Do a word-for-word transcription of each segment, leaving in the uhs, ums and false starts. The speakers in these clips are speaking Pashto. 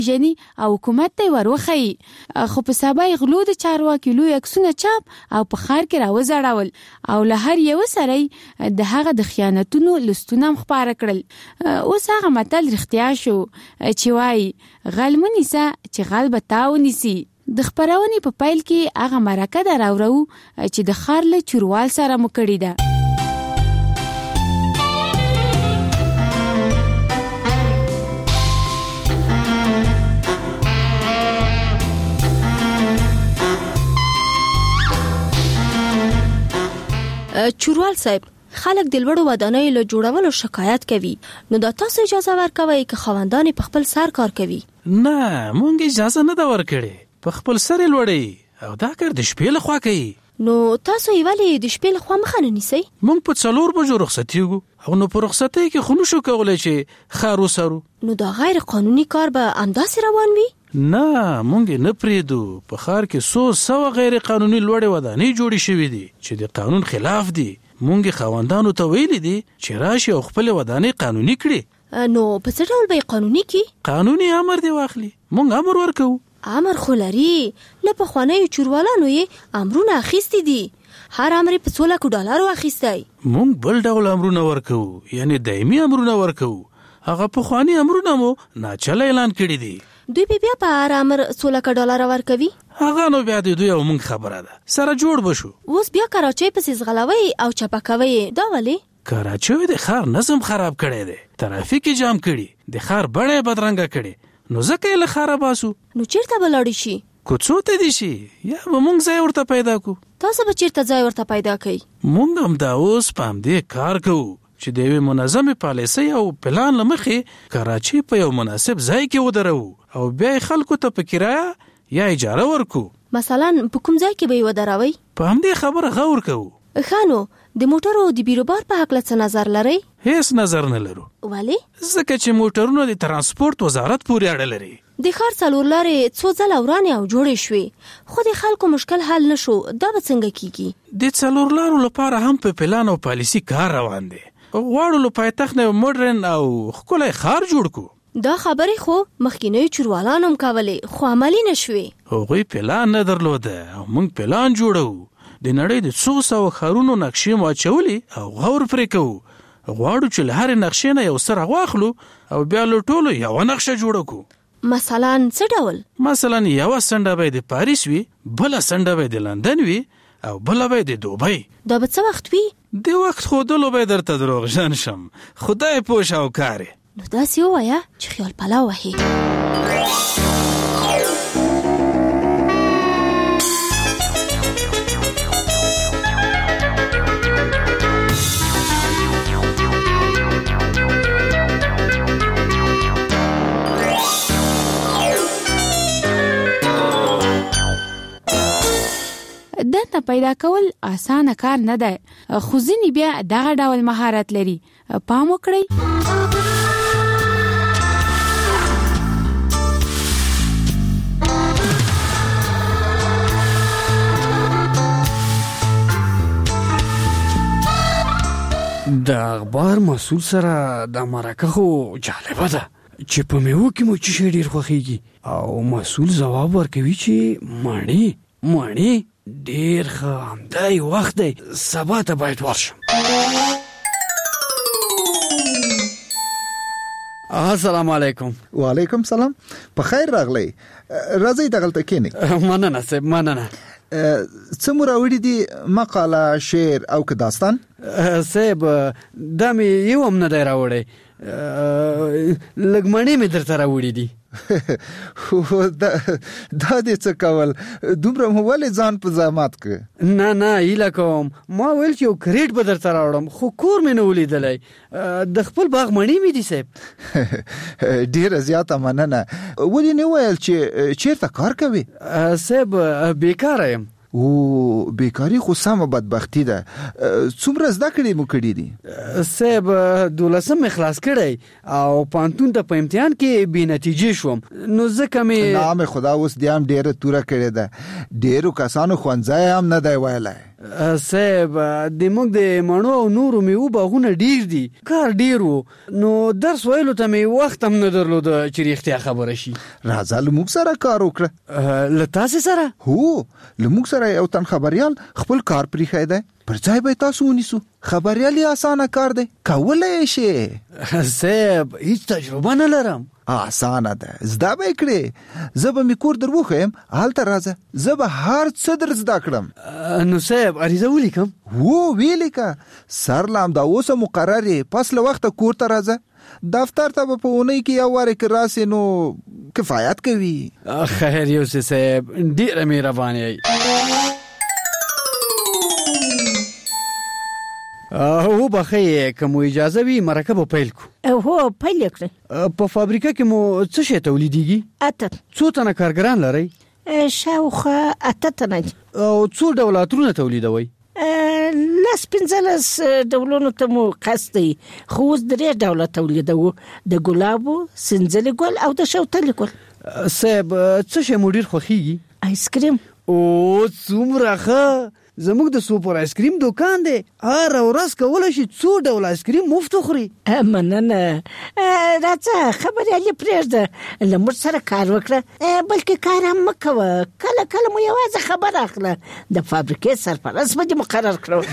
ژني او حکومت ته وروخی. خو په سبا یې غلو د چارواکي لوی عکسونه چاپ او په ښار کې راوځړول او له هر یو سره د هغه د خیانتونو لستونه هم خپاره کړل. اوس هغه متل رښتیا شو چې وایي غل مه نیسه چې غل به تا ونیسي. د خپرونې په پیل کې هغه مرکه ده راوړو چې د ښار له چوروال سره مو کړې ده. چوروال صاحب، خلک د لوړو ودانیو له جوړولو شکایت کوي، نو دا تاسو اجازه ورکوئ که خاوندان په خپل سر کار کوي؟ نه، مونږ اجازه نه ده ورکړې. په خپل سر یې لوړوي او دا کار د شپې لخوا کوي. نو تاسو یې ولې د شپې لخوا مخه نه نیسئ؟ مونږ په څلور بجو رخصتېږو او نو په رخصتۍ کې خو نشو کولی چې ښار وسرو. نو دا غیر قانوني کار به همداسې روان وي؟ نه، مونږ یې نه پرېږدو. په ښار کې څو سوه غیر قانوني لوړې ودانۍ جوړې شوي دي چې د قانون خلاف دي. مونږ یې خاوندانو ته ویلي دي چې راشي او خپلې ودانۍ قانوني کړي. نو په څه ډول به یې قانوني کړي؟ قانوني امر دی واخلي. مونږ امر ورکوو. امر خو لري. له پخوانیو چوروالانو یې امرونه اخیستي دي. هر امر په څو لکو ډالرو اخیستی. مونږ بل ډول امرونه ورکوو، یعنی دایمي امرونه ورکوو. هغه پخواني امرونه مو ناچله اعلان کړي دي. دوی به بیا په هر امر څو لکه ډالره ورکوي؟ هغه نو بیا د دوی او مونږ خبره ده، سره جوړ بشو. اوس بیا کراچۍ پسې ځغلوئ او چپه کوئ، دا ولې؟ کراچۍ د ښار نظم خراب کړی دی، ترافیک یې جام کړي، د ښار بڼه یې بدرنګه کړي. نو ځکه یې له ښاره باسو. نو چیرته به لاړې شي؟ کوڅو ته دي شي یا به مونږ ځای ورته پیدا کو. تاسو به چیرته ځای ورته پیدا کوئ؟ مونږ هم دا اوس په همدې کار کوو چې د یوې منظمې پالیسۍ او پلان له مخې کراچۍ په یو مناسب ځای کې ودرو او بیا یې خلکو ته په کرایه یا اجاره ورکو. مثلا په کوم ځای کې به یې ودروئ؟ په همدې خبره غور کوو. ښه، نو د موټرو د بیروبار په هکله څه نظر لرئ؟ هیڅ نظر نه لرو. ولې؟ ځکه چې موټرونه د ترانسپورت وزارت پورې اړه لري. د ښار څلور لارې څو ځله ورانې او جوړې شوې، خو د خلکو مشکل حل نشو. دا به څنګه کیږي؟ د څلور لارو لپاره هم په پلان او پالیسي کار روان دی. غواړو له پایتخت نه مډرن او ښکلی ښار جوړ کو. دا خبرې خو مخکینیو چوروالانو هم کولې، خو عملي نه شوې. هغوی پلان نه درلوده او موږ پلان جوړو. د نړۍ د څو سوه ښارونو نقشې مو اچولې او غور پرې کوو. غواړو چې له هرې نقشې نه یو څه راواخلو او بیا له ټولو یوه نقشه جوړه کو. مثلا څه ډول؟ مثلا یوه څنډه به د پاریس وي، بله څنډه به د لندن وي او بله به د دوبۍ. دا به څه وخت وي؟ د وخت ښودلو به درته دروغجن شم، خدای پوه شاوکار یې. نو داسې ووایه چې خیال پلو وهي. دنده پیدا کول اسانه کار نه دی، خو ځینې بیا دغه ډول مهارت لري. پام وکړئ. د اخبار مسؤل سره د مرکه خو جالبه ده چې په میوه کې مو چې شی ډېر خوښېږي او مسؤل ځواب ورکوي چې مڼې مڼې ډېر ښه، همدا یې وخت دی، سبا ته باید ورشم. السلام علیکم. وعلیکم سلام. په خیر راغلی. راځئ دغلته کښېنئ. مننه صاحب، مننه. څه مو راوړي دي؟ مقاله، شعر او که داستان؟ صاحب دا مې یو هم نه دی راوړی، لږ مڼې مې درته راوړي دي. دا دې څه کول؟ دومره مو ولې ځان په زحمت که؟ نه نه هیله کوم. ما ویل چې یو کریټ به درته راوړم، خو کور مې نه ولیدلی. د خپل باغ مڼې مې دي صاحب. ډېره زیاته مننه. ولې نه ویل چې چیرته کار کوي؟ صاحب بیکاره یم. او بیکاری خو سمه بدبختی ده. څومره زده کړې مو کړي دي؟ صاحب دولسم مې خلاص کړی او پانتون ته په امتحان کې بې نتیجې شوم، نو ځکه مې نام خدا اوس دې هم ډېره توره کړې ده. ډېرو کسانو ښوونځی هم نه دی ویلی. صاحب د موږ د مڼو او نورو میوو باغونه ډیر دي، کار ډیر وو، نو درس ویلو ته مې وخت هم نه درلود چې رښتیا خبره شي. راځه له موږ سره کار وکړه. له تاسې سره؟ هو له موږ سره یو تن خبریال خپل کار پرېښی دی، پر ځای به تاسو ونیسو. خبریال یې اسانه کار دی، کولی شي. صاحب هیڅ تجربه نه لرم. اسانه ده، زده به یې کړې. زه به مې کور در وښیم، هلته راځه، زه به هر څه در زده کړم. نو صاحب عریضه ولیکم؟ هو ولیکه، سر لام دا اوسه مقرر یې، پس له وخته کور ته راځه. دفتر ته به په اونۍ کې یو وارې کې راسې نو کفایت کوي. خیر یوسف صاحب ډېره مهرباني یې. هو بخې که مو اجازه وي مرکه به پیل کو. هو پیل کړئ. په فابریکه کې مو څه شی تولیدیږي؟ اته. څو تنه کارګران لرئ؟ شاوخوا اته تنه. او څو ډوله عطرونه تولیدوئ؟ لس پنځلس ډولونو ته مو قصد دی، خو اوس درې ډوله تولیدوو، د ګلابو، سنځلي ګل او د شوتلي ګل. صاحب څه شی مو ډېر خوښیږي؟ آیسکریم. او څومره ښه، زموږ د سوپر آیسکریم دوکان دی، هر ورځ کولی شي څو ډول آیسکریم مفت وخوري. مننه. راځه خبریال یې پرېږده، له موږ سره کار وکړه، بلکې کار هم مه کوه، کله کله مو یوازې خبر اخله، د فابریکې سرپرست به دې مقرر کړو.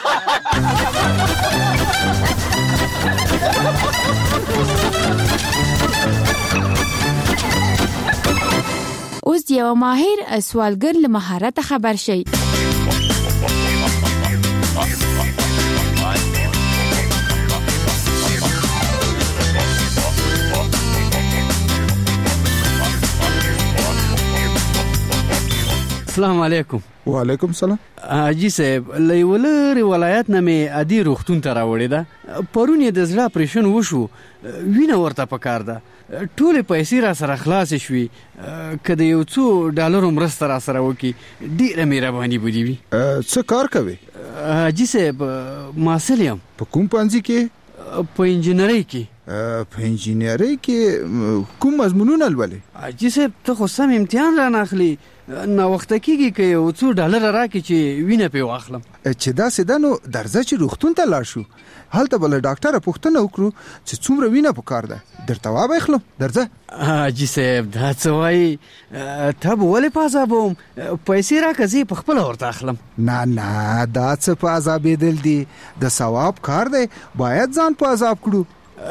اوس یو ماهر سوالګر له مهارت خبر شي. السلام علیکم. وعلیکم سلام. حاجی صاحب له یو لرې ولایت نه مې عادي روغتون ته راوړې ده. پرون یې د زړه اپریشن وشو، وینه ورته پکار ده. ټولې پیسې را سره خلاصې شوې، که د یو څو ډالرو مرسته را سره وکړي ډېره مهرباني به دې وي. څه کار کوې؟ حاجي صاحب محصل یم. په کوم پوهنځي کې؟ په انجینرۍ کې. په انجینرۍ کې کوم مضمونونه لولې؟ حاجي صاحب ته خو سم امتحان را نه اخلي، ناوخته کېږي که یو څو ډالره راکړي چې وینه پرې واخلم. چې داسې ده نو درځه چې روغتون ته لاړ شو، هلته به له ډاکټره پوښتنه وکړو چې څومره وینه پکار ده، درته وابه اخلم. درځه. حاجي صاحب دا څه وایي؟ ته به ولې په عذابوم؟ پیسې راکړه زه یې پخپله ورته اخلم. نه نه دا څه په عذابېدل دي، د ثواب کار دی، باید ځان په عذاب کړو.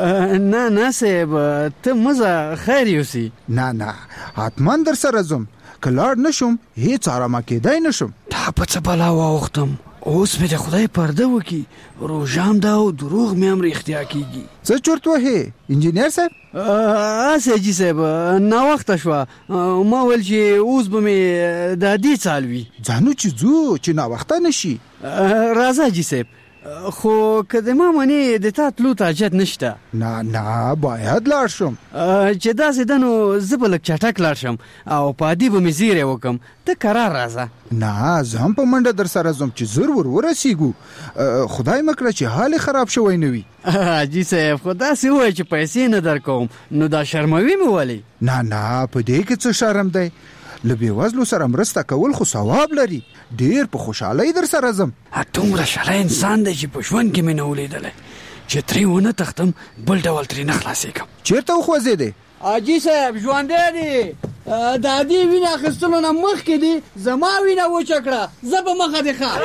نه نه صاحب ته مزه خیر یوسي. نه نه حتما در سره ځم، که لاړ نشم هیڅ آرامه کېدای نشم. دا په څه بلا واوښتم، اوس مې د خدای پرده وکړي، روژام ده او دروغ مې هم رښتیا کېږي. څه چورت وهې انجینر صاحب؟ هسې حاجي صاحب ناوخته شوه، ما ویل چې اوس به مې د دې څال وي. ځانو چې ځو چې ناوخته نشي. راځه حاجي صاحب، خو که د ما منې د تا تلو ته حاجت نشته. نه نه باید لاړ شم. چې داسې ده نو زه به لږ چټک لاړ شم او په عادي به مې زیری وکم، ته کرار راځه. نه زه هم په منډه در سره ځم چې زر ور ورسیږو، خدای مکړه چې حال خراب شوی نه وي. حاجي صاحب خو داسې ووایه چې پیسې نه در کوم، نو دا شرموي مې ولې؟ نه نه په دې کې څه شرم دی، له بېوزلو سره مرسته کول خو ثواب لري، ډېر په خوشحالۍ در سره ځم. دومره شلی انسان دی چې په ژوند کې مې نه ولیدلی، چې ترې ونه تښتم بل ډول ترې نه خلاصېږم. چېرته وخوځېدې؟ حاجي صاحب ژوندی دی، د عادي وینه اخیستلو نه مخکې دی زما وینه وچه کړه، زه به مخه دې ښه.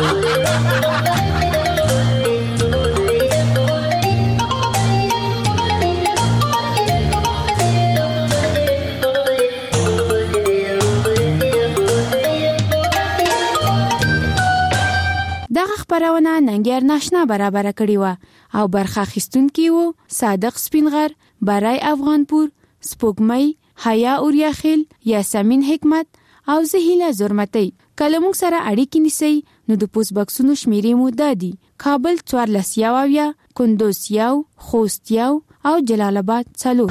دغه خبرونه ننګیار ناشنا برابر کړی و او برخه اخیستونکي وو صادق سپینغر، برای افغانپور، سپوږمۍ، حیا اوریاخیل، یاسمین حکمت او زهیله زرمتی. کله موږ سره اړیکې نیسئ نو د پوسټ باکسونو شمیرې مو دا دي: کابل څوارلس یو اویا، کندوز یو، خوست یو او جلال آباد څلور.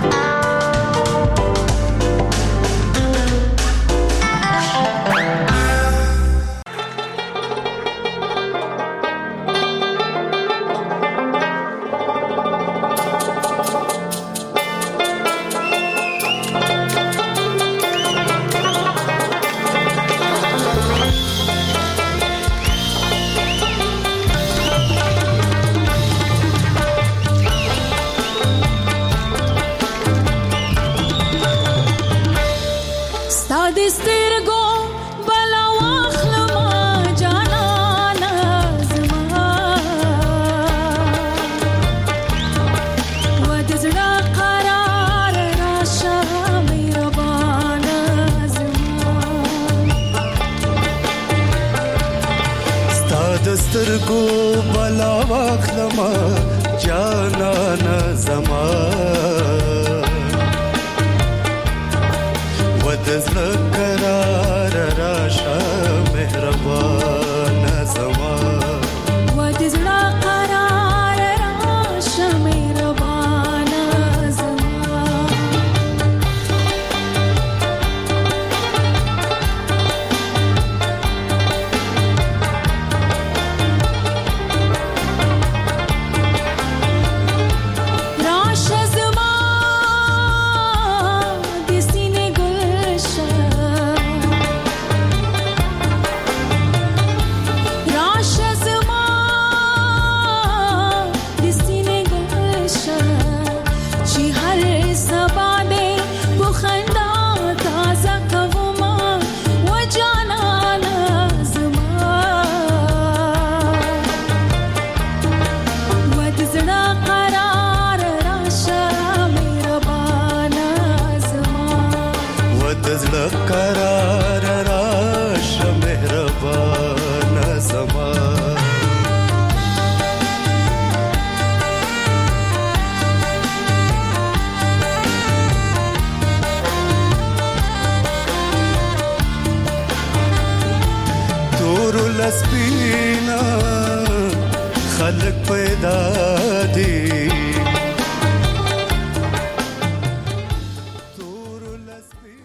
ستا د سترګو بلا واخلما جانانا زما و د زړه قرار راشه مهربانه زما ستا د سترګو بلا واخلما جانانا زما د زړه قرار راشه مهربانه زما و د زړه قرار راشه مهربانه زما راشه زما قرار راشه مهربانه زما تور لسبینا خلق پیدا دی